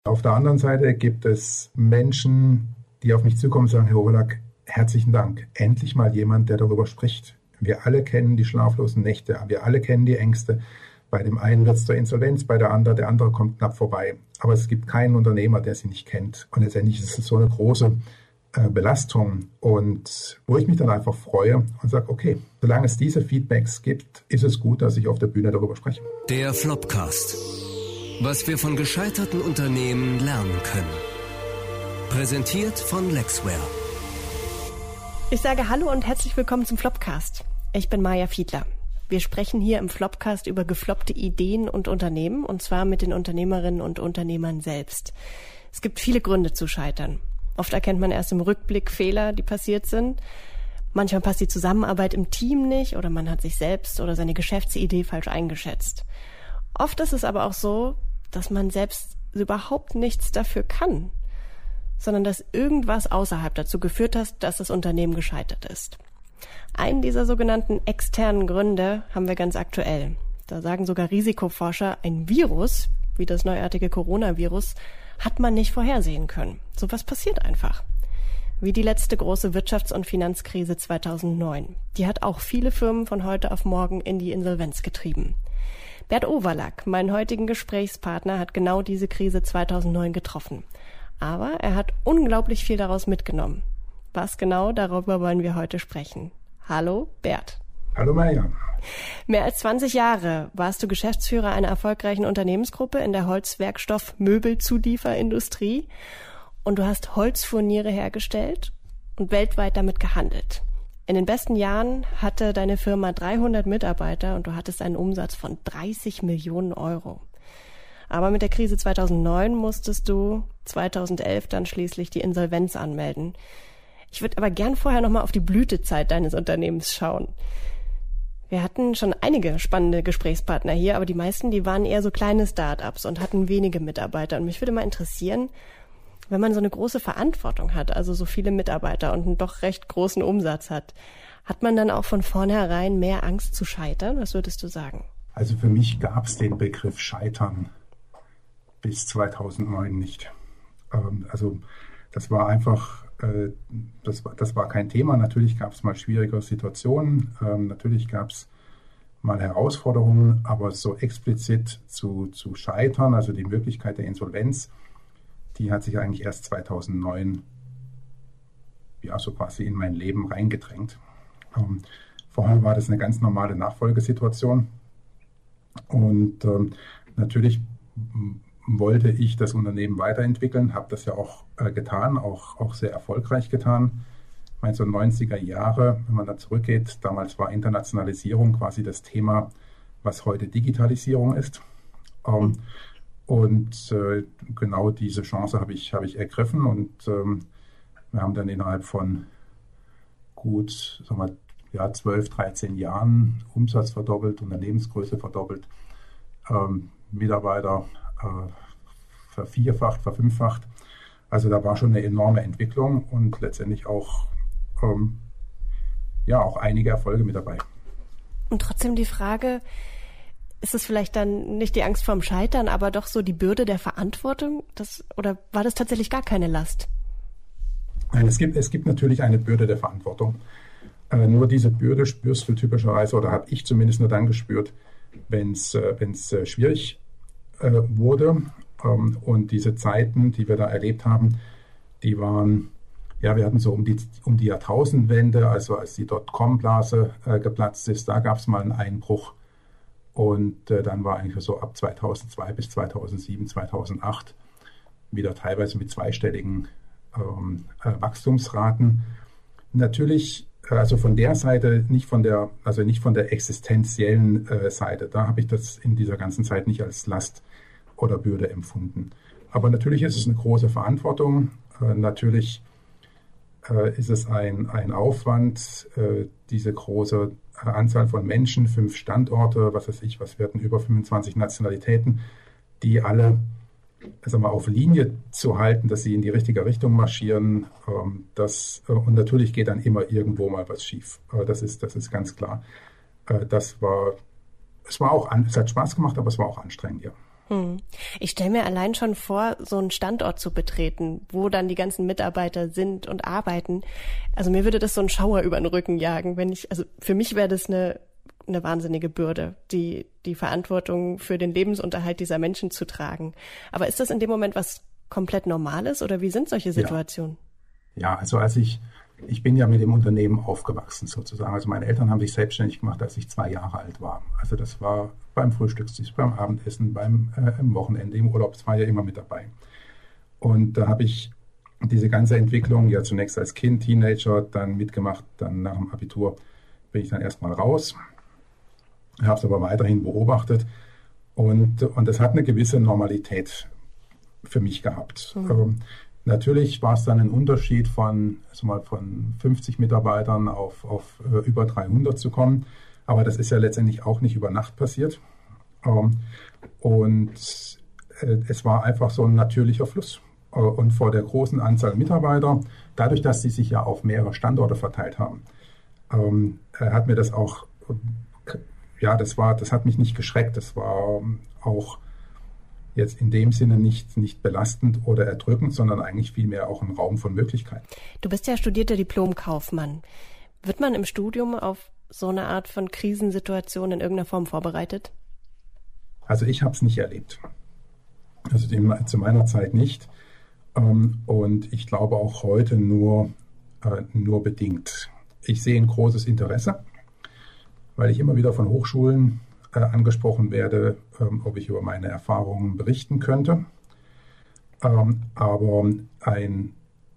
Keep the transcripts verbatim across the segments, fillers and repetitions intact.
Auf der anderen Seite gibt es Menschen, die auf mich zukommen und sagen, Herr Howlack, herzlichen Dank. Endlich mal jemand, der darüber spricht. Wir alle kennen die schlaflosen Nächte, wir alle kennen die Ängste. Bei dem einen wird es zur Insolvenz, bei der anderen, der andere kommt knapp vorbei. Aber es gibt keinen Unternehmer, der sie nicht kennt. Und letztendlich ist es so eine große äh, Belastung. Und wo ich mich dann einfach freue und sage, okay, solange es diese Feedbacks gibt, ist es gut, dass ich auf der Bühne darüber spreche. Der Flopcast. Was wir von gescheiterten Unternehmen lernen können. Präsentiert von Lexware. Ich sage Hallo und herzlich willkommen zum Flopcast. Ich bin Maja Fiedler. Wir sprechen hier im Flopcast über gefloppte Ideen und Unternehmen, und zwar mit den Unternehmerinnen und Unternehmern selbst. Es gibt viele Gründe zu scheitern. Oft erkennt man erst im Rückblick Fehler, die passiert sind. Manchmal passt die Zusammenarbeit im Team nicht oder man hat sich selbst oder seine Geschäftsidee falsch eingeschätzt. Oft ist es aber auch so, dass man selbst überhaupt nichts dafür kann, sondern dass irgendwas außerhalb dazu geführt hat, dass das Unternehmen gescheitert ist. Einen dieser sogenannten externen Gründe haben wir ganz aktuell. Da sagen sogar Risikoforscher, ein Virus, wie das neuartige Coronavirus, hat man nicht vorhersehen können. So was passiert einfach. Wie die letzte große Wirtschafts- und Finanzkrise zweitausendneun. Die hat auch viele Firmen von heute auf morgen in die Insolvenz getrieben. Bert Overlack, mein heutigen Gesprächspartner, hat genau diese Krise zweitausendneun getroffen. Aber er hat unglaublich viel daraus mitgenommen. Was genau, darüber wollen wir heute sprechen. Hallo, Bert. Hallo, Maja. Mehr als zwanzig Jahre warst du Geschäftsführer einer erfolgreichen Unternehmensgruppe in der Holzwerkstoff-Möbelzulieferindustrie und du hast Holzfurniere hergestellt und weltweit damit gehandelt. In den besten Jahren hatte deine Firma dreihundert Mitarbeiter und du hattest einen Umsatz von dreißig Millionen Euro. Aber mit der Krise zweitausendneun musstest du zweitausendelf dann schließlich die Insolvenz anmelden. Ich würde aber gern vorher nochmal auf die Blütezeit deines Unternehmens schauen. Wir hatten schon einige spannende Gesprächspartner hier, aber die meisten, die waren eher so kleine Start-ups und hatten wenige Mitarbeiter. Und mich würde mal interessieren, wenn man so eine große Verantwortung hat, also so viele Mitarbeiter und einen doch recht großen Umsatz hat, hat man dann auch von vornherein mehr Angst zu scheitern? Was würdest du sagen? Also für mich gab es den Begriff Scheitern bis zweitausendneun nicht. Ähm, also das war einfach, äh, das war, das war kein Thema. Natürlich gab es mal schwierige Situationen, ähm, natürlich gab es mal Herausforderungen, aber so explizit zu, zu scheitern, also die Möglichkeit der Insolvenz, die hat sich eigentlich erst zweitausendneun ja so quasi in mein Leben reingedrängt. Ähm, vorher war das eine ganz normale Nachfolgesituation und ähm, natürlich wollte ich das Unternehmen weiterentwickeln, habe das ja auch äh, getan, auch, auch sehr erfolgreich getan. Ich meine, so neunziger Jahre, wenn man da zurückgeht, damals war Internationalisierung quasi das Thema, was heute Digitalisierung ist. Ähm, und äh, genau diese Chance habe ich, habe ich ergriffen und ähm, wir haben dann innerhalb von gut, sagen wir, ja, zwölf, dreizehn Jahren Umsatz verdoppelt, Unternehmensgröße verdoppelt, ähm, Mitarbeiter äh, vervierfacht, verfünffacht. Also da war schon eine enorme Entwicklung und letztendlich auch, ähm, ja, auch einige Erfolge mit dabei. Und trotzdem die Frage, ist es vielleicht dann nicht die Angst vorm Scheitern, aber doch so die Bürde der Verantwortung? Das, oder war das tatsächlich gar keine Last? Nein, es gibt, es gibt natürlich eine Bürde der Verantwortung. Äh, nur diese Bürde spürst du typischerweise, oder habe ich zumindest nur dann gespürt, wenn es äh, wenn's, äh, schwierig äh, wurde. Ähm, und diese Zeiten, die wir da erlebt haben, die waren, ja, wir hatten so um die, um die Jahrtausendwende, also als die Dotcom-Blase äh, geplatzt ist, da gab es mal einen Einbruch. Und äh, dann war eigentlich so ab zweitausendzwei bis zweitausendsieben, zweitausendacht wieder teilweise mit zweistelligen ähm, äh, Wachstumsraten. Natürlich, also von der Seite, nicht von der, also nicht von der existenziellen äh, Seite. Da habe ich das in dieser ganzen Zeit nicht als Last oder Bürde empfunden. Aber natürlich ist es eine große Verantwortung. Äh, natürlich äh, ist es ein, ein Aufwand, äh, diese große äh, Anzahl von Menschen, fünf Standorte, was weiß ich, was werden über fünfundzwanzig Nationalitäten, die alle, sagen wir, auf Linie zu halten, dass sie in die richtige Richtung marschieren. Ähm, das, äh, und natürlich geht dann immer irgendwo mal was schief. Äh, das ist, das ist ganz klar. Äh, das war, es war auch, an, es hat Spaß gemacht, aber es war auch anstrengend, ja. Hm. Ich stelle mir allein schon vor, so einen Standort zu betreten, wo dann die ganzen Mitarbeiter sind und arbeiten. Also mir würde das so einen Schauer über den Rücken jagen, wenn ich, also für mich wäre das eine, eine wahnsinnige Bürde, die, die Verantwortung für den Lebensunterhalt dieser Menschen zu tragen. Aber ist das in dem Moment was komplett Normales oder wie sind solche Situationen? Ja, ja, also als ich, ich bin ja mit dem Unternehmen aufgewachsen sozusagen. Also meine Eltern haben sich selbstständig gemacht, als ich zwei Jahre alt war. Also das war beim Frühstückstisch, beim Abendessen, beim äh, im Wochenende, im Urlaub, das war ja immer mit dabei. Und da habe ich diese ganze Entwicklung ja zunächst als Kind, Teenager, dann mitgemacht, dann nach dem Abitur bin ich dann erstmal raus, habe es aber weiterhin beobachtet und, und das hat eine gewisse Normalität für mich gehabt. Mhm. Ähm, Natürlich war es dann ein Unterschied von, also mal von fünfzig Mitarbeitern auf, auf äh, über dreihundert zu kommen. Aber das ist ja letztendlich auch nicht über Nacht passiert. Ähm, und äh, es war einfach so ein natürlicher Fluss. Äh, und vor der großen Anzahl Mitarbeiter, dadurch, dass sie sich ja auf mehrere Standorte verteilt haben, ähm, äh, hat mir das auch, äh, ja, das war, das hat mich nicht geschreckt. Das war ähm, auch jetzt in dem Sinne nicht, nicht belastend oder erdrückend, sondern eigentlich vielmehr auch ein Raum von Möglichkeiten. Du bist ja studierter Diplomkaufmann. Wird man im Studium auf so eine Art von Krisensituation in irgendeiner Form vorbereitet? Also ich habe es nicht erlebt. Also dem, zu meiner Zeit nicht. Und ich glaube auch heute nur, nur bedingt. Ich sehe ein großes Interesse, weil ich immer wieder von Hochschulen angesprochen werde, ähm, ob ich über meine Erfahrungen berichten könnte. Ähm, aber ein,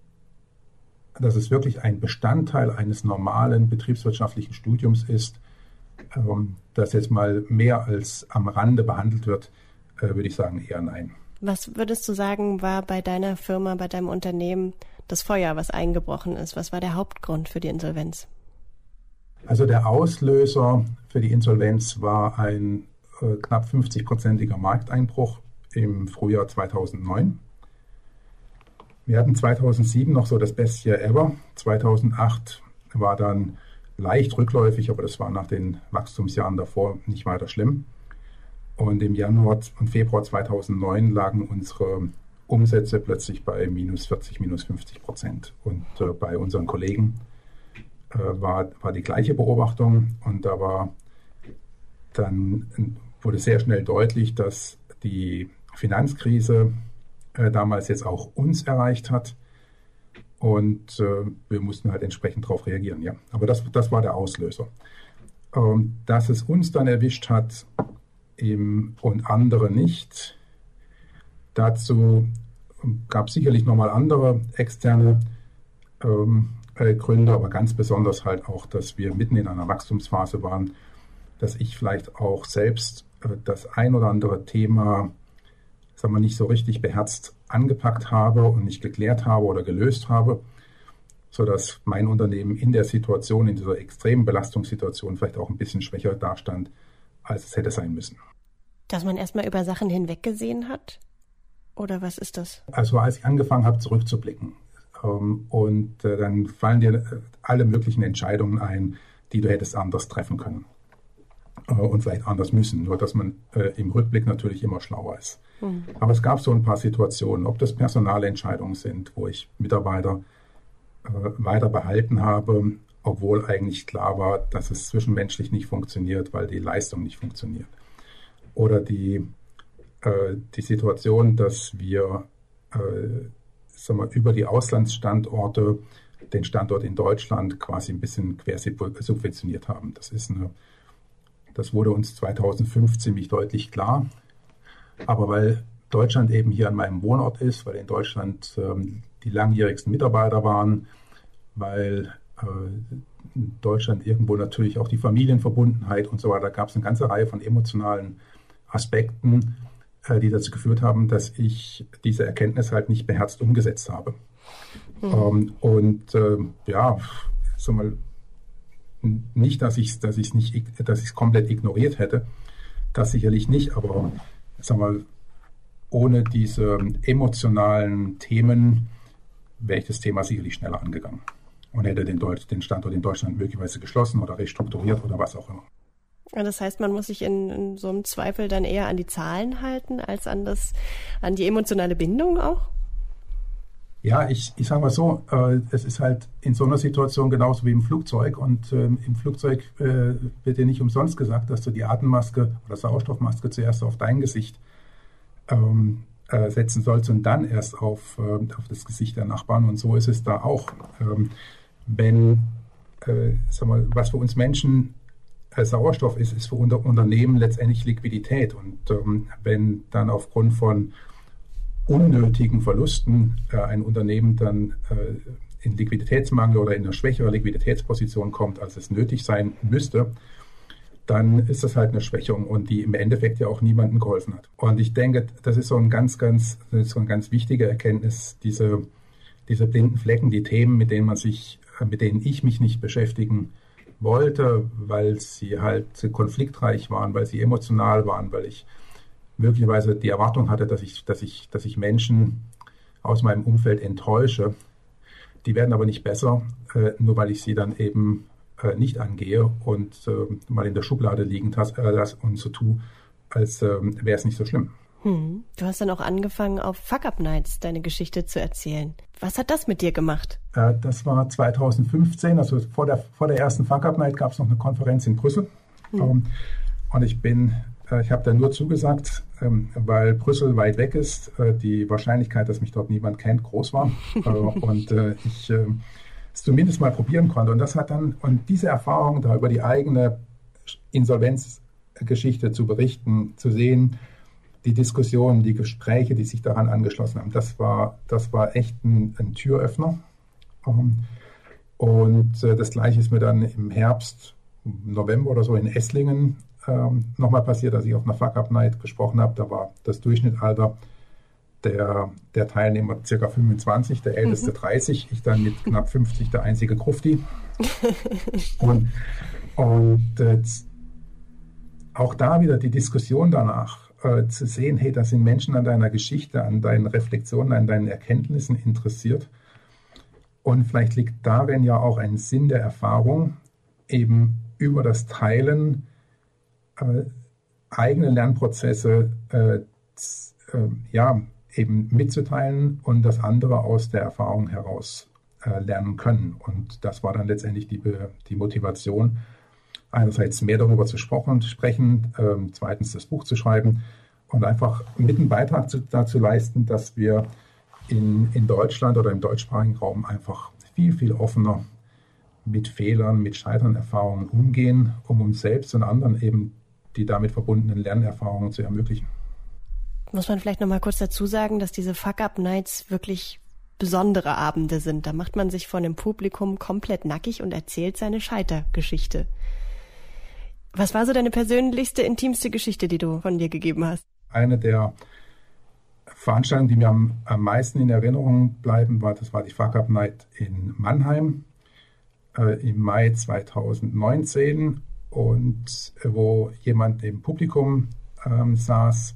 dass es wirklich ein Bestandteil eines normalen betriebswirtschaftlichen Studiums ist, ähm, das jetzt mal mehr als am Rande behandelt wird, äh, würde ich sagen eher nein. Was würdest du sagen, war bei deiner Firma, bei deinem Unternehmen das Feuer, was eingebrochen ist? Was war der Hauptgrund für die Insolvenz? Also der Auslöser für die Insolvenz war ein äh, knapp fünfzig-prozentiger Markteinbruch im Frühjahr zweitausendneun. Wir hatten zweitausendsieben noch so das Best Year ever. zweitausendacht war dann leicht rückläufig, aber das war nach den Wachstumsjahren davor nicht weiter schlimm. Und im Januar und Februar zweitausendneun lagen unsere Umsätze plötzlich bei minus vierzig, minus fünfzig Prozent. Und äh, bei unseren Kollegen War, war die gleiche Beobachtung und da war dann wurde sehr schnell deutlich, dass die Finanzkrise äh, damals jetzt auch uns erreicht hat und äh, wir mussten halt entsprechend darauf reagieren. Ja, aber das, das war der Auslöser. Ähm, dass es uns dann erwischt hat im, und andere nicht, dazu gab es sicherlich nochmal andere externe ähm, Gründe, aber ganz besonders halt auch, dass wir mitten in einer Wachstumsphase waren, dass ich vielleicht auch selbst äh, das ein oder andere Thema, sagen wir, nicht so richtig beherzt angepackt habe und nicht geklärt habe oder gelöst habe, sodass mein Unternehmen in der Situation, in dieser extremen Belastungssituation vielleicht auch ein bisschen schwächer dastand, als es hätte sein müssen. Dass man erstmal über Sachen hinweggesehen hat? Oder was ist das? Also als ich angefangen habe, zurückzublicken, und äh, dann fallen dir äh, alle möglichen Entscheidungen ein, die du hättest anders treffen können äh, und vielleicht anders müssen, nur dass man äh, im Rückblick natürlich immer schlauer ist. Mhm. Aber es gab so ein paar Situationen, ob das Personalentscheidungen sind, wo ich Mitarbeiter äh, weiter behalten habe, obwohl eigentlich klar war, dass es zwischenmenschlich nicht funktioniert, weil die Leistung nicht funktioniert. Oder die, äh, die Situation, dass wir äh, sagen wir, über die Auslandsstandorte den Standort in Deutschland quasi ein bisschen quersubventioniert haben. Das ist eine, das wurde uns zweitausendfünf ziemlich deutlich klar. Aber weil Deutschland eben hier an meinem Wohnort ist, weil in Deutschland ähm, die langjährigsten Mitarbeiter waren, weil äh, in Deutschland irgendwo natürlich auch die Familienverbundenheit und so weiter, gab es eine ganze Reihe von emotionalen Aspekten, die dazu geführt haben, dass ich diese Erkenntnis halt nicht beherzt umgesetzt habe. Mhm. Ähm, und äh, ja, sag mal, nicht, dass ich es dass ich's nicht, dass ich es komplett ignoriert hätte, das sicherlich nicht, aber sag mal, ohne diese emotionalen Themen wäre ich das Thema sicherlich schneller angegangen und hätte den, Deutsch, den Standort in Deutschland möglicherweise geschlossen oder restrukturiert oder was auch immer. Das heißt, man muss sich in, in so einem Zweifel dann eher an die Zahlen halten, als an das, an die emotionale Bindung auch? Ja, ich, ich sage mal so, äh, es ist halt in so einer Situation genauso wie im Flugzeug und äh, im Flugzeug äh, wird dir nicht umsonst gesagt, dass du die Atemmaske oder Sauerstoffmaske zuerst auf dein Gesicht ähm, äh, setzen sollst und dann erst auf, äh, auf das Gesicht der Nachbarn, und so ist es da auch. Ähm, wenn, äh, sag mal, was für uns Menschen äh, Sauerstoff ist, ist für unter Unternehmen letztendlich Liquidität, und ähm, wenn dann aufgrund von unnötigen Verlusten äh, ein Unternehmen dann äh, in Liquiditätsmangel oder in eine schwächere Liquiditätsposition kommt, als es nötig sein müsste, dann ist das halt eine Schwächung, und die im Endeffekt ja auch niemandem geholfen hat. Und ich denke, das ist so ein ganz, ganz, das ist so eine ganz wichtige Erkenntnis, diese, diese blinden Flecken, die Themen, mit denen man sich, mit denen ich mich nicht beschäftigen wollte, weil sie halt konfliktreich waren, weil sie emotional waren, weil ich möglicherweise die Erwartung hatte, dass ich, dass ich, dass ich Menschen aus meinem Umfeld enttäusche. Die werden aber nicht besser, äh, nur weil ich sie dann eben äh, nicht angehe und äh, mal in der Schublade liegen lasse äh, und so tue, als äh, wäre es nicht so schlimm. Hm. Du hast dann auch angefangen, auf Fuck-Up-Nights deine Geschichte zu erzählen. Was hat das mit dir gemacht? Äh, das war zweitausendfünfzehn, also vor der, vor der ersten Fuck-Up-Night gab es noch eine Konferenz in Brüssel. Hm. Ähm, und ich bin Ich habe da nur zugesagt, weil Brüssel weit weg ist, die Wahrscheinlichkeit, dass mich dort niemand kennt, groß war und ich es zumindest mal probieren konnte. Und das hat dann, und diese Erfahrung, da über die eigene Insolvenzgeschichte zu berichten, zu sehen, die Diskussionen, die Gespräche, die sich daran angeschlossen haben, das war, das war echt ein, ein Türöffner. Und das Gleiche ist mir dann im Herbst, November oder so in Esslingen Ähm, nochmal passiert, als ich auf einer Fuck-Up-Night gesprochen habe. Da war das Durchschnittsalter der, der Teilnehmer ca. fünfundzwanzig, der älteste mhm. dreißig, ich dann mit knapp fünfzig der einzige Grufti. und und äh, auch da wieder die Diskussion danach, äh, zu sehen, hey, da sind Menschen an deiner Geschichte, an deinen Reflexionen, an deinen Erkenntnissen interessiert. Und vielleicht liegt darin ja auch ein Sinn der Erfahrung, eben über das Teilen Äh, eigene Lernprozesse äh, äh, ja, eben mitzuteilen und das andere aus der Erfahrung heraus äh, lernen können. Und das war dann letztendlich die, die Motivation, einerseits mehr darüber zu sprechen, äh, zweitens das Buch zu schreiben und einfach mit einem Beitrag zu, dazu leisten, dass wir in, in Deutschland oder im deutschsprachigen Raum einfach viel, viel offener mit Fehlern, mit Scheiternerfahrungen umgehen, um uns selbst und anderen eben die damit verbundenen Lernerfahrungen zu ermöglichen. Muss man vielleicht noch mal kurz dazu sagen, dass diese Fuck-Up-Nights wirklich besondere Abende sind. Da macht man sich vor einem Publikum komplett nackig und erzählt seine Scheitergeschichte. Was war so deine persönlichste, intimste Geschichte, die du von dir gegeben hast? Eine der Veranstaltungen, die mir am, am meisten in Erinnerung bleiben, war, das war die Fuck-Up-Night in Mannheim äh, im Mai zweitausendneunzehn. Und wo jemand im Publikum ähm, saß,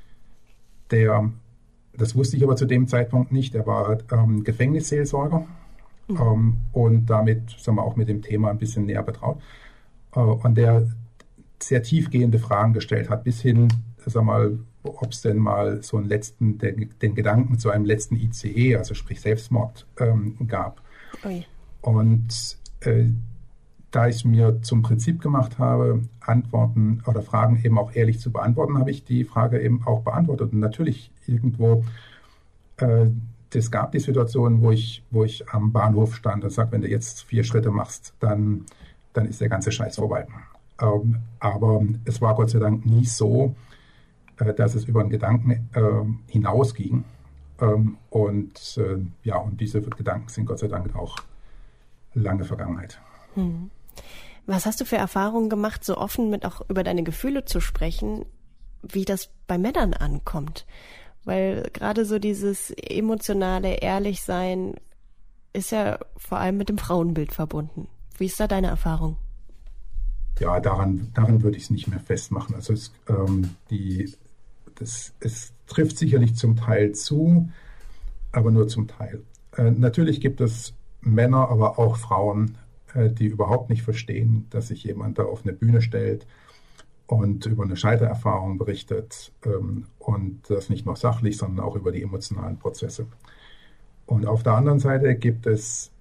der, das wusste ich aber zu dem Zeitpunkt nicht, der war ähm, Gefängnisseelsorger mhm. ähm, und damit, sagen wir, auch mit dem Thema ein bisschen näher betraut. Äh, und der sehr tiefgehende Fragen gestellt hat, bis hin, sag mal, ob es denn mal so einen letzten, den, den Gedanken zu einem letzten I C E, also sprich Selbstmord, ähm, gab. Ui. Und äh, da ich es mir zum Prinzip gemacht habe, Antworten oder Fragen eben auch ehrlich zu beantworten, habe ich die Frage eben auch beantwortet. Und natürlich irgendwo, äh, es gab die Situation, wo ich, wo ich am Bahnhof stand und sage, wenn du jetzt vier Schritte machst, dann, dann ist der ganze Scheiß vorbei. Ähm, aber es war Gott sei Dank nie so, äh, dass es über einen Gedanken äh, hinausging. Ähm, und äh, ja, und diese Gedanken sind Gott sei Dank auch lange Vergangenheit. Hm. Was hast du für Erfahrungen gemacht, so offen mit auch über deine Gefühle zu sprechen, wie das bei Männern ankommt? Weil gerade so dieses emotionale Ehrlichsein ist ja vor allem mit dem Frauenbild verbunden. Wie ist da deine Erfahrung? Ja, daran, daran würde ich es nicht mehr festmachen. Also es, ähm, die, das, es trifft sicherlich zum Teil zu, aber nur zum Teil. Äh, natürlich gibt es Männer, aber auch Frauen, die überhaupt nicht verstehen, dass sich jemand da auf eine Bühne stellt und über eine Scheitererfahrung berichtet ähm, und das nicht nur sachlich, sondern auch über die emotionalen Prozesse. Und auf der anderen Seite gibt es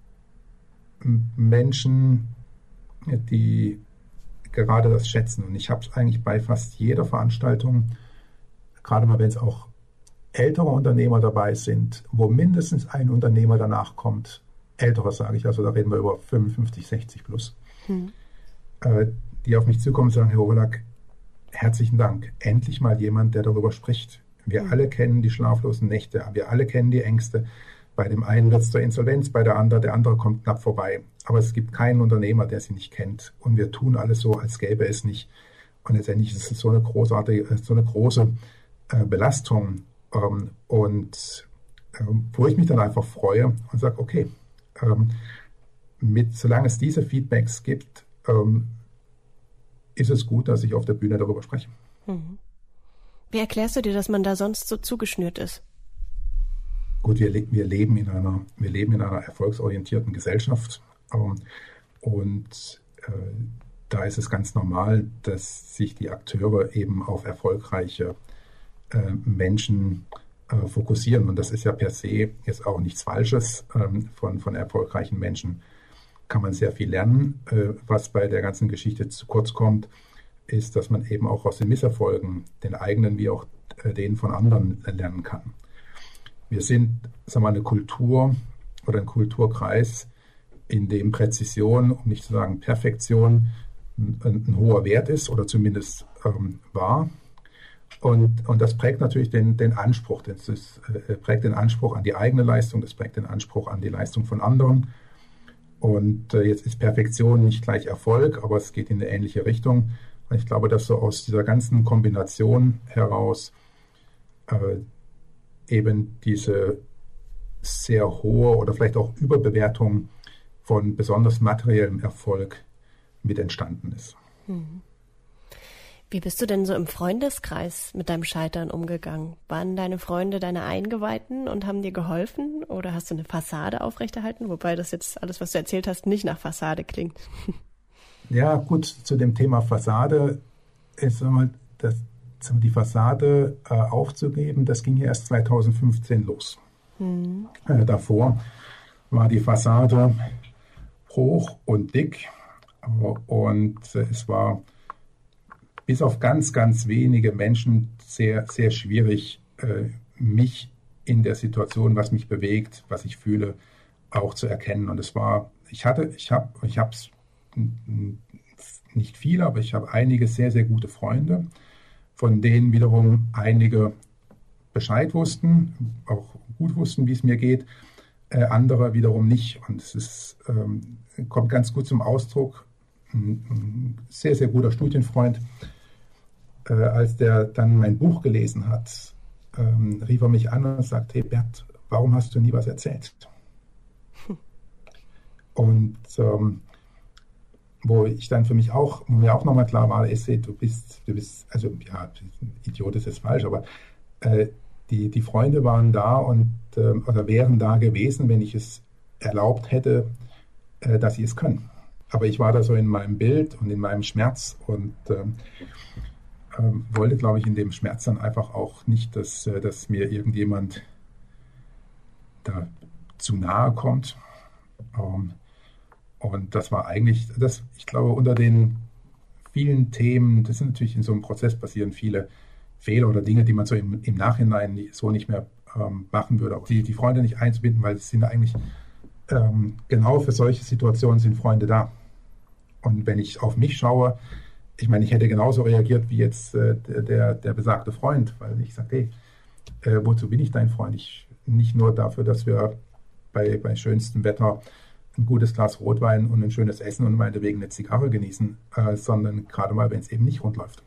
Menschen, die gerade das schätzen. Und ich habe es eigentlich bei fast jeder Veranstaltung, gerade mal wenn es auch ältere Unternehmer dabei sind, wo mindestens ein Unternehmer danach kommt, ältere sage ich, also da reden wir über fünfundfünfzig, sechzig plus, hm. äh, die auf mich zukommen und sagen, Herr Howlack, herzlichen Dank, endlich mal jemand, der darüber spricht. Wir hm. alle kennen die schlaflosen Nächte, wir alle kennen die Ängste. Bei dem einen wird es zur Insolvenz, bei der anderen, der andere kommt knapp vorbei. Aber es gibt keinen Unternehmer, der sie nicht kennt. Und wir tun alles so, als gäbe es nicht. Und letztendlich ist es so eine großartige, so eine große äh, Belastung. Ähm, und äh, wo ich mich dann einfach freue und sage, okay, ähm, mit, solange es diese Feedbacks gibt, ähm, ist es gut, dass ich auf der Bühne darüber spreche. Mhm. Wie erklärst du dir, dass man da sonst so zugeschnürt ist? Gut, wir, wir, leben in einer, wir leben in einer erfolgsorientierten Gesellschaft ähm, und äh, da ist es ganz normal, dass sich die Akteure eben auf erfolgreiche äh, Menschen äh, fokussieren. Und das ist ja per se jetzt auch nichts Falsches. Ähm, von, von erfolgreichen Menschen kann man sehr viel lernen. Äh, was bei der ganzen Geschichte zu kurz kommt, ist, dass man eben auch aus den Misserfolgen, den eigenen wie auch äh, denen von anderen, äh, lernen kann. Wir sind, sagen wir mal, eine Kultur oder ein Kulturkreis, in dem Präzision, um nicht zu sagen Perfektion, ein, ein hoher Wert ist oder zumindest ähm, war. Und, und das prägt natürlich den, den Anspruch. Das ist, äh, prägt den Anspruch an die eigene Leistung, das prägt den Anspruch an die Leistung von anderen. Und äh, jetzt ist Perfektion nicht gleich Erfolg, aber es geht in eine ähnliche Richtung. Und ich glaube, dass so aus dieser ganzen Kombination heraus äh, eben diese sehr hohe oder vielleicht auch Überbewertung von besonders materiellem Erfolg mit entstanden ist. Wie bist du denn so im Freundeskreis mit deinem Scheitern umgegangen? Waren deine Freunde deine Eingeweihten und haben dir geholfen oder hast du eine Fassade aufrechterhalten? Wobei das jetzt alles, was du erzählt hast, nicht nach Fassade klingt. Ja, gut, zu dem Thema Fassade ist einmal das die Fassade äh, aufzugeben, das ging ja erst zweitausendfünfzehn los. Mhm. Äh, davor war die Fassade hoch und dick und äh, es war bis auf ganz, ganz wenige Menschen sehr, sehr schwierig, äh, mich in der Situation, was mich bewegt, was ich fühle, auch zu erkennen. Und es war, ich hatte, ich habe, ich habe es nicht viele, aber ich habe einige sehr, sehr gute Freunde, von denen wiederum einige Bescheid wussten, auch gut wussten, wie es mir geht, äh, andere wiederum nicht. Und es ist, ähm, kommt ganz gut zum Ausdruck. Ein, ein sehr, sehr guter Studienfreund, äh, als der dann mein Buch gelesen hat, ähm, rief er mich an und sagte, hey Bert, warum hast du nie was erzählt? Hm. Und ähm, wo ich dann für mich auch, wo mir auch nochmal klar war, ist, du bist, du bist, also ja, Idiot ist jetzt falsch, aber äh, die, die Freunde waren da und äh, oder wären da gewesen, wenn ich es erlaubt hätte, äh, dass sie es können. Aber ich war da so in meinem Bild und in meinem Schmerz und äh, äh, wollte, glaube ich, in dem Schmerz dann einfach auch nicht, dass, äh, dass mir irgendjemand da zu nahe kommt. Ähm, Und das war eigentlich, das, ich glaube, unter den vielen Themen, das sind natürlich in so einem Prozess passieren viele Fehler oder Dinge, die man so im, im Nachhinein so nicht mehr ähm, machen würde. Auch die, die Freunde nicht einzubinden, weil es sind eigentlich ähm, genau für solche Situationen sind Freunde da. Und wenn ich auf mich schaue, ich meine, ich hätte genauso reagiert wie jetzt äh, der, der besagte Freund, weil ich sage, hey, äh, wozu bin ich dein Freund? Ich, nicht nur dafür, dass wir bei, bei schönstem Wetter ein gutes Glas Rotwein und ein schönes Essen und meinetwegen eine Zigarre genießen, äh, sondern gerade mal, wenn es eben nicht rund läuft.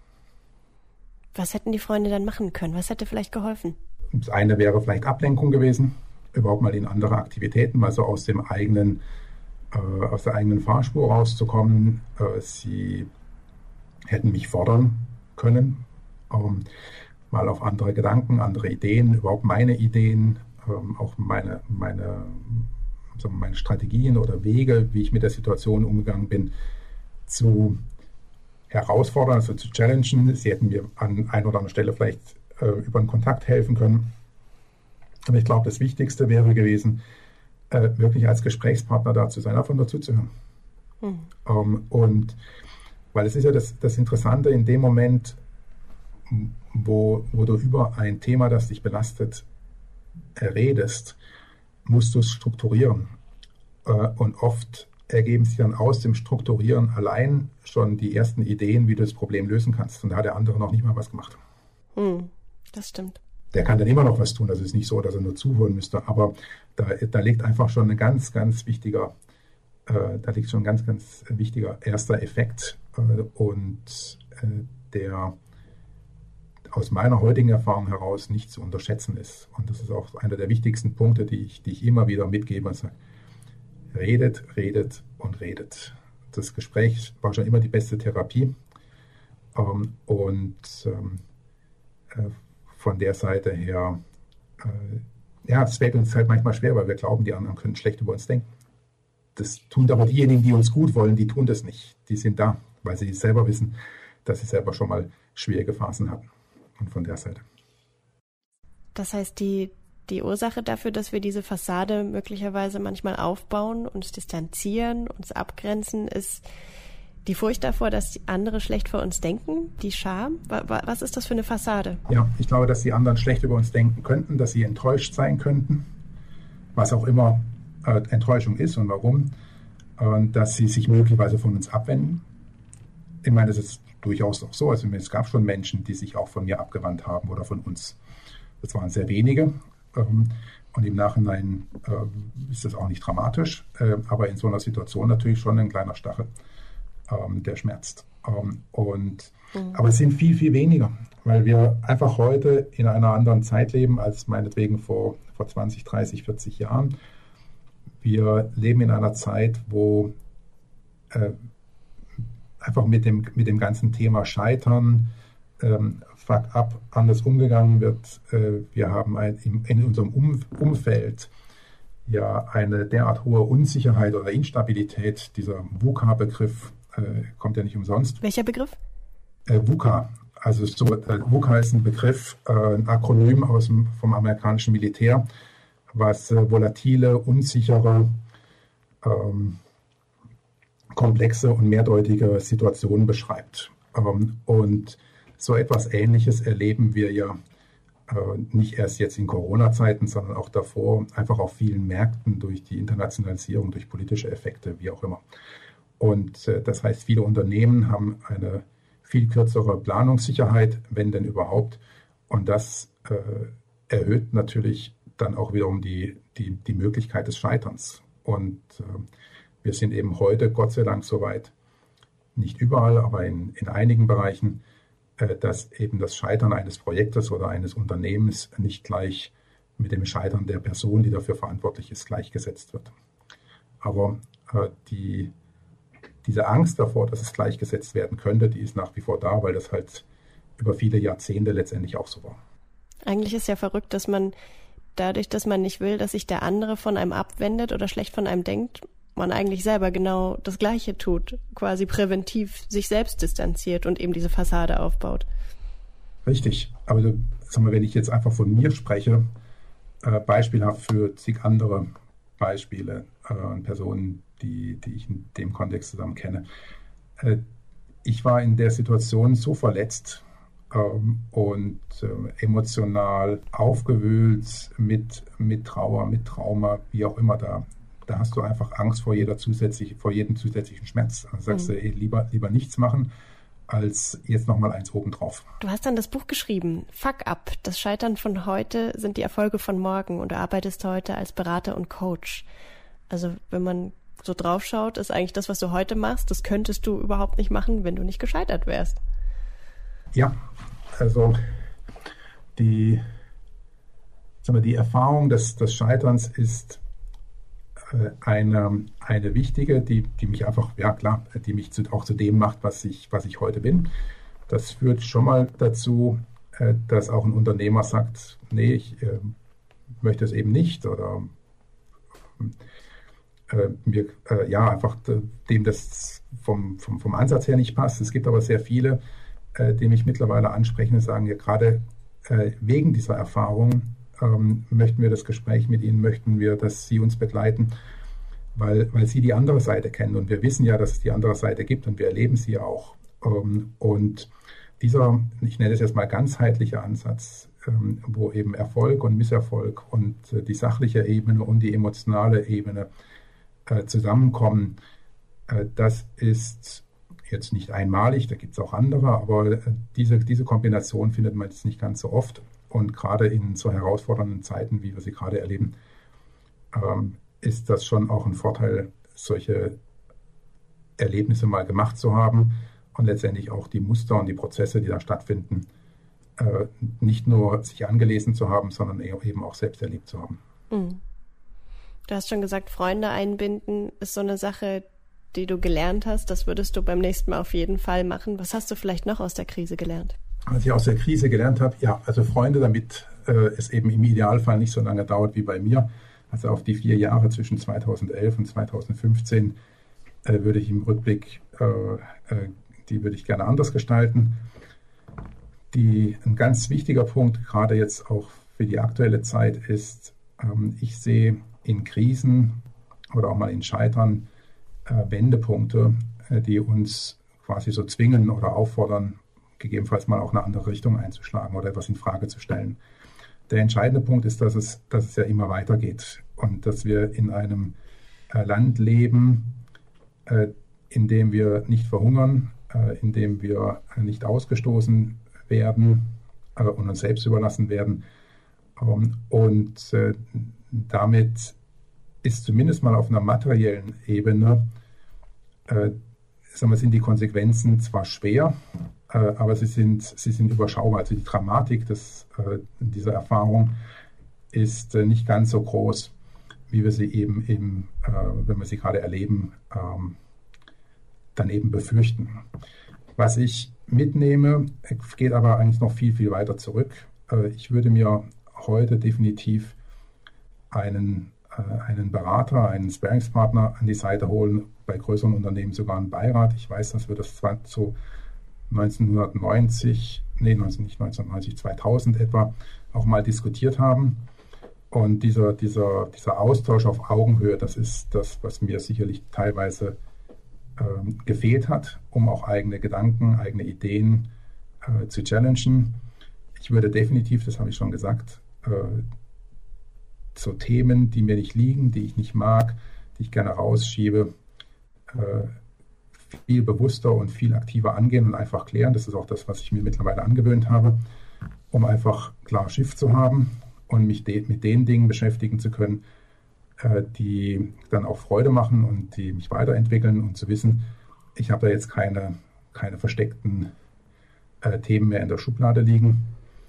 Was hätten die Freunde dann machen können? Was hätte vielleicht geholfen? Das eine wäre vielleicht Ablenkung gewesen, überhaupt mal in andere Aktivitäten, mal so aus dem eigenen, äh, aus der eigenen Fahrspur rauszukommen. Äh, sie hätten mich fordern können, ähm, mal auf andere Gedanken, andere Ideen, überhaupt meine Ideen, ähm, auch meine, meine meine Strategien oder Wege, wie ich mit der Situation umgegangen bin, zu herausfordern, also zu challengen. Sie hätten mir an einer oder anderen Stelle vielleicht äh, über einen Kontakt helfen können. Aber ich glaube, das Wichtigste wäre gewesen, äh, wirklich als Gesprächspartner da zu sein, einfach nur zuzuhören. Mhm. Ähm, und weil es ist ja das, das Interessante in dem Moment, wo, wo du über ein Thema, das dich belastet, redest, musst du es strukturieren. Äh, und oft ergeben sich dann aus dem Strukturieren allein schon die ersten Ideen, wie du das Problem lösen kannst. Und da hat der andere noch nicht mal was gemacht. Hm, das stimmt. Der kann dann immer noch was tun. Also es ist nicht so, dass er nur zuhören müsste. Aber da, da liegt einfach schon ein ganz, ganz wichtiger, äh, da liegt schon ein ganz, ganz wichtiger erster Effekt. Äh, und äh, der aus meiner heutigen Erfahrung heraus nicht zu unterschätzen ist. Und das ist auch einer der wichtigsten Punkte, die ich, die ich immer wieder mitgebe und sage, redet, redet und redet. Das Gespräch war schon immer die beste Therapie. Ähm, und ähm, äh, von der Seite her, äh, ja, es fällt uns halt manchmal schwer, weil wir glauben, die anderen können schlecht über uns denken. Das tun aber diejenigen, die uns gut wollen, die tun das nicht. Die sind da, weil sie selber wissen, dass sie selber schon mal schwierige Phasen hatten. Und von der Seite. Das heißt, die, die Ursache dafür, dass wir diese Fassade möglicherweise manchmal aufbauen, uns distanzieren, uns abgrenzen, ist die Furcht davor, dass die andere schlecht vor uns denken, die Scham. Was ist das für eine Fassade? Ja, ich glaube, dass die anderen schlecht über uns denken könnten, dass sie enttäuscht sein könnten, was auch immer äh, Enttäuschung ist und warum, und dass sie sich möglicherweise von uns abwenden. Ich meine, das ist durchaus auch so. Also es gab schon Menschen, die sich auch von mir abgewandt haben oder von uns. Das waren sehr wenige. Und im Nachhinein ist das auch nicht dramatisch. Aber in so einer Situation natürlich schon ein kleiner Stachel, der schmerzt. Und, mhm. Aber es sind viel, viel weniger, weil wir einfach heute in einer anderen Zeit leben als meinetwegen vor, vor zwanzig, dreißig, vierzig Jahren. Wir leben in einer Zeit, wo äh, einfach mit dem, mit dem ganzen Thema Scheitern, ähm, Fuck up, anders umgegangen wird. Äh, wir haben ein, in, in unserem um, Umfeld ja eine derart hohe Unsicherheit oder Instabilität. Dieser VUCA-Begriff äh, kommt ja nicht umsonst. Welcher Begriff? Äh, VUCA. Also so, äh, VUCA ist ein Begriff, äh, ein Akronym aus dem, vom amerikanischen Militär, was äh, volatile, unsichere, ähm, komplexe und mehrdeutige Situationen beschreibt. Ähm, und so etwas Ähnliches erleben wir ja äh, nicht erst jetzt in Corona-Zeiten, sondern auch davor, einfach auf vielen Märkten durch die Internationalisierung, durch politische Effekte, wie auch immer. Und äh, das heißt, viele Unternehmen haben eine viel kürzere Planungssicherheit, wenn denn überhaupt. Und das äh, erhöht natürlich dann auch wiederum die, die, die Möglichkeit des Scheiterns. Und äh, wir sind eben heute, Gott sei Dank, soweit, nicht überall, aber in, in einigen Bereichen, äh, dass eben das Scheitern eines Projektes oder eines Unternehmens nicht gleich mit dem Scheitern der Person, die dafür verantwortlich ist, gleichgesetzt wird. Aber äh, die, diese Angst davor, dass es gleichgesetzt werden könnte, die ist nach wie vor da, weil das halt über viele Jahrzehnte letztendlich auch so war. Eigentlich ist ja verrückt, dass man dadurch, dass man nicht will, dass sich der andere von einem abwendet oder schlecht von einem denkt, man eigentlich selber genau das Gleiche tut, quasi präventiv sich selbst distanziert und eben diese Fassade aufbaut. Richtig, aber du, sag mal, wenn ich jetzt einfach von mir spreche, äh, beispielhaft für zig andere Beispiele äh, und Personen, die, die ich in dem Kontext zusammen kenne. Äh, ich war in der Situation so verletzt ähm, und äh, emotional aufgewühlt mit, mit Trauer, mit Trauma, wie auch immer da. Da hast du einfach Angst vor jeder zusätzlich, vor jedem zusätzlichen Schmerz. Da sagst mhm. du, ey, lieber, lieber nichts machen, als jetzt nochmal eins obendrauf. Du hast dann das Buch geschrieben, Fuck up, das Scheitern von heute sind die Erfolge von morgen, und du arbeitest heute als Berater und Coach. Also wenn man so drauf schaut, ist eigentlich das, was du heute machst, das könntest du überhaupt nicht machen, wenn du nicht gescheitert wärst. Ja, also die, sagen wir, die Erfahrung des, des Scheiterns ist Eine, eine wichtige, die, die mich einfach, ja klar, die mich zu, auch zu dem macht, was ich, was ich heute bin. Das führt schon mal dazu, äh, dass auch ein Unternehmer sagt, nee, ich äh, möchte es eben nicht oder äh, mir äh, ja einfach dem das vom, vom, vom Ansatz her nicht passt. Es gibt aber sehr viele, äh, die mich mittlerweile ansprechen und sagen, ja, gerade äh, wegen dieser Erfahrung ähm, möchten wir das Gespräch mit Ihnen, möchten wir, dass Sie uns begleiten, weil, weil Sie die andere Seite kennen und wir wissen ja, dass es die andere Seite gibt und wir erleben sie ja auch. Ähm, und dieser, ich nenne es jetzt mal ganzheitlicher Ansatz, ähm, wo eben Erfolg und Misserfolg und äh, die sachliche Ebene und die emotionale Ebene äh, zusammenkommen, äh, das ist jetzt nicht einmalig, da gibt es auch andere, aber äh, diese, diese Kombination findet man jetzt nicht ganz so oft. Und gerade in so herausfordernden Zeiten, wie wir sie gerade erleben, ähm, ist das schon auch ein Vorteil, solche Erlebnisse mal gemacht zu haben und letztendlich auch die Muster und die Prozesse, die da stattfinden, äh, nicht nur sich angelesen zu haben, sondern eben auch selbst erlebt zu haben. Mhm. Du hast schon gesagt, Freunde einbinden ist so eine Sache, die du gelernt hast. Das würdest du beim nächsten Mal auf jeden Fall machen. Was hast du vielleicht noch aus der Krise gelernt? Was ich aus der Krise gelernt habe, ja, also Freunde, damit äh, es eben im Idealfall nicht so lange dauert wie bei mir. Also auf die vier Jahre zwischen zweitausendelf und zweitausendfünfzehn äh, würde ich im Rückblick, äh, äh, die würde ich gerne anders gestalten. Die, ein ganz wichtiger Punkt, gerade jetzt auch für die aktuelle Zeit, ist, ähm, ich sehe in Krisen oder auch mal in Scheitern äh, Wendepunkte, äh, die uns quasi so zwingen oder auffordern, gegebenenfalls mal auch eine andere Richtung einzuschlagen oder etwas in Frage zu stellen. Der entscheidende Punkt ist, dass es, dass es ja immer weitergeht und dass wir in einem äh, Land leben, äh, in dem wir nicht verhungern, äh, in dem wir nicht ausgestoßen werden äh, und uns selbst überlassen werden. Ähm, und äh, damit ist zumindest mal auf einer materiellen Ebene, äh, sagen wir, sind die Konsequenzen zwar schwer, äh, aber sie sind, sie sind überschaubar. Also die Dramatik des, äh, dieser Erfahrung ist äh, nicht ganz so groß, wie wir sie eben, eben äh, wenn wir sie gerade erleben, ähm, dann eben befürchten. Was ich mitnehme, geht aber eigentlich noch viel, viel weiter zurück. Äh, ich würde mir heute definitiv einen, äh, einen Berater, einen Sparringspartner an die Seite holen, bei größeren Unternehmen sogar einen Beirat. Ich weiß, dass wir das zwar so neunzehnhundertneunzig, nee, nicht neunzehnhundertneunzig, zweitausend etwa auch mal diskutiert haben. Und dieser, dieser, dieser Austausch auf Augenhöhe, das ist das, was mir sicherlich teilweise ähm, gefehlt hat, um auch eigene Gedanken, eigene Ideen äh, zu challengen. Ich würde definitiv, das habe ich schon gesagt, äh, so Themen, die mir nicht liegen, die ich nicht mag, die ich gerne rausschiebe, äh, viel bewusster und viel aktiver angehen und einfach klären. Das ist auch das, was ich mir mittlerweile angewöhnt habe, um einfach klar Schiff zu haben und mich de- mit den Dingen beschäftigen zu können, äh, die dann auch Freude machen und die mich weiterentwickeln und zu wissen, ich habe da jetzt keine, keine versteckten äh, Themen mehr in der Schublade liegen.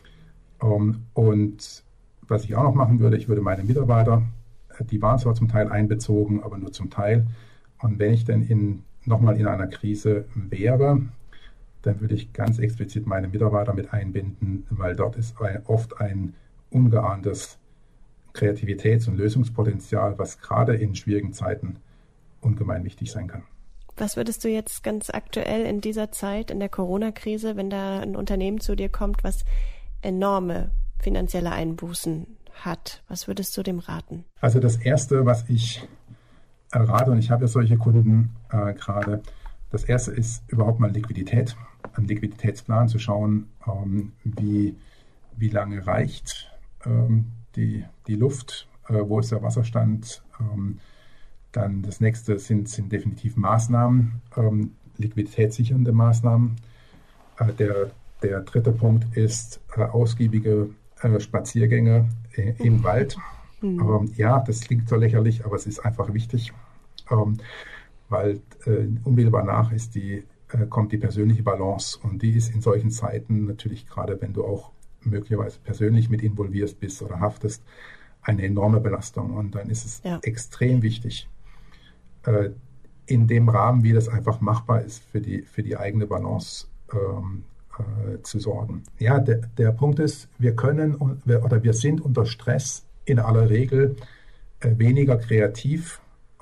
Um, und was ich auch noch machen würde, ich würde meine Mitarbeiter, äh, die waren zwar zum Teil einbezogen, aber nur zum Teil. Und wenn ich dann in, nochmal in einer Krise wäre, dann würde ich ganz explizit meine Mitarbeiter mit einbinden, weil dort ist ein, oft ein ungeahntes Kreativitäts- und Lösungspotenzial, was gerade in schwierigen Zeiten ungemein wichtig sein kann. Was würdest du jetzt ganz aktuell in dieser Zeit, in der Corona-Krise, wenn da ein Unternehmen zu dir kommt, was enorme finanzielle Einbußen hat, was würdest du dem raten? Also das Erste, was ich rate, und ich habe ja solche Kunden äh, gerade, das Erste ist überhaupt mal Liquidität, einen Liquiditätsplan zu schauen, ähm, wie, wie lange reicht ähm, die, die Luft, äh, wo ist der Wasserstand. Ähm, dann das Nächste sind, sind definitiv Maßnahmen, ähm, liquiditätssichernde Maßnahmen. Äh, der, der dritte Punkt ist äh, ausgiebige äh, Spaziergänge äh, im Wald. Mhm. Ähm, ja, das klingt so lächerlich, aber es ist einfach wichtig. Ähm, weil äh, unmittelbar nach ist die, äh, kommt die persönliche Balance und die ist in solchen Zeiten natürlich, gerade wenn du auch möglicherweise persönlich mit involviert bist oder haftest, eine enorme Belastung und dann ist es ja. extrem wichtig, äh, in dem Rahmen, wie das einfach machbar ist, für die, für die eigene Balance ähm, äh, zu sorgen. Ja, der, der Punkt ist, wir können oder wir sind unter Stress in aller Regel äh, weniger kreativ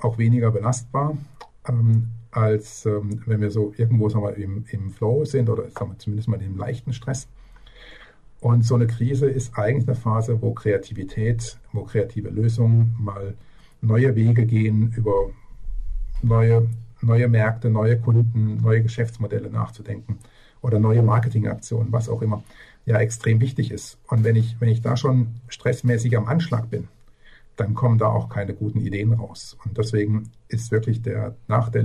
auch weniger belastbar, ähm, als ähm, wenn wir so irgendwo sagen wir, im, im Flow sind oder sagen wir, zumindest mal im leichten Stress. Und so eine Krise ist eigentlich eine Phase, wo Kreativität, wo kreative Lösungen mal neue Wege gehen, über neue, neue Märkte, neue Kunden, neue Geschäftsmodelle nachzudenken oder neue Marketingaktionen, was auch immer, ja extrem wichtig ist. Und wenn ich, wenn ich da schon stressmäßig am Anschlag bin, dann kommen da auch keine guten Ideen raus. Und deswegen ist wirklich der nach der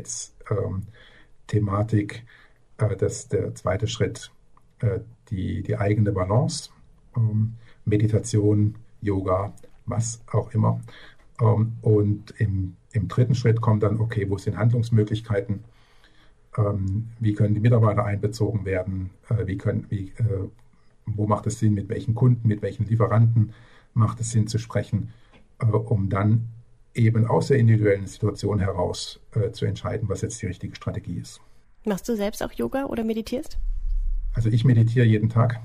Liquiditätsthematik äh, das der zweite Schritt, äh, die, die eigene Balance, ähm, Meditation, Yoga, was auch immer. Ähm, und im, im dritten Schritt kommt dann, okay, wo sind Handlungsmöglichkeiten? Ähm, wie können die Mitarbeiter einbezogen werden? Äh, wie können, wie, äh, wo macht es Sinn, mit welchen Kunden, mit welchen Lieferanten macht es Sinn zu sprechen, äh, um dann eben aus der individuellen Situation heraus äh, zu entscheiden, was jetzt die richtige Strategie ist. Machst du selbst auch Yoga oder meditierst? Also ich meditiere jeden Tag,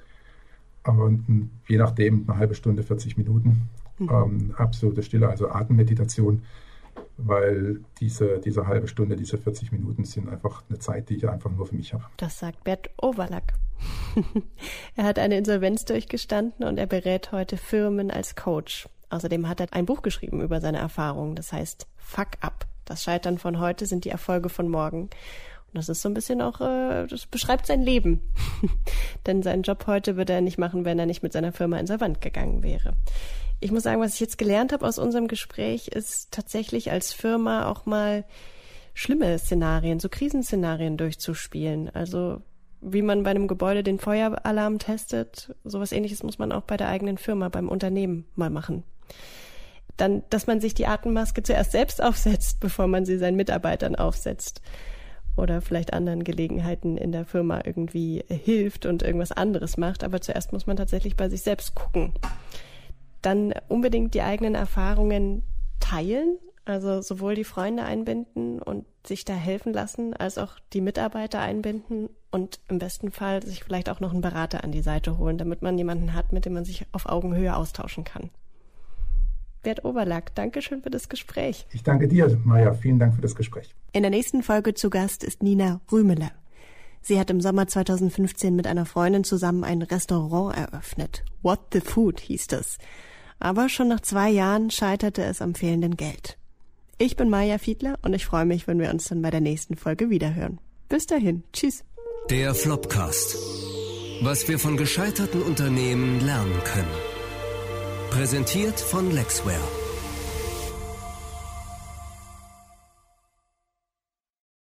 und je nachdem eine halbe Stunde, vierzig Minuten, mhm. ähm, absolute Stille, also Atemmeditation, weil diese, diese halbe Stunde, diese vierzig Minuten sind einfach eine Zeit, die ich einfach nur für mich habe. Das sagt Bert Overlack. Er hat eine Insolvenz durchgestanden und er berät heute Firmen als Coach. Außerdem hat er ein Buch geschrieben über seine Erfahrungen, das heißt Fuck Up. Das Scheitern von heute sind die Erfolge von morgen. Das ist so ein bisschen auch, äh, das beschreibt sein Leben. Denn seinen Job heute würde er nicht machen, wenn er nicht mit seiner Firma insolvent gegangen wäre. Ich muss sagen, was ich jetzt gelernt habe aus unserem Gespräch, ist tatsächlich als Firma auch mal schlimme Szenarien, so Krisenszenarien durchzuspielen. Also wie man bei einem Gebäude den Feueralarm testet, sowas Ähnliches muss man auch bei der eigenen Firma, beim Unternehmen mal machen. Dann, dass man sich die Atemmaske zuerst selbst aufsetzt, bevor man sie seinen Mitarbeitern aufsetzt. Oder vielleicht anderen Gelegenheiten in der Firma irgendwie hilft und irgendwas anderes macht. Aber zuerst muss man tatsächlich bei sich selbst gucken. Dann unbedingt die eigenen Erfahrungen teilen, also sowohl die Freunde einbinden und sich da helfen lassen, als auch die Mitarbeiter einbinden und im besten Fall sich vielleicht auch noch einen Berater an die Seite holen, damit man jemanden hat, mit dem man sich auf Augenhöhe austauschen kann. Bert Overlack, danke schön für das Gespräch. Ich danke dir, Maja. Vielen Dank für das Gespräch. In der nächsten Folge zu Gast ist Nina Rümeler. Sie hat im Sommer zweitausendfünfzehn mit einer Freundin zusammen ein Restaurant eröffnet. What the Food hieß das. Aber schon nach zwei Jahren scheiterte es am fehlenden Geld. Ich bin Maja Fiedler und ich freue mich, wenn wir uns dann bei der nächsten Folge wiederhören. Bis dahin. Tschüss. Der Flopcast. Was wir von gescheiterten Unternehmen lernen können. Präsentiert von Lexware.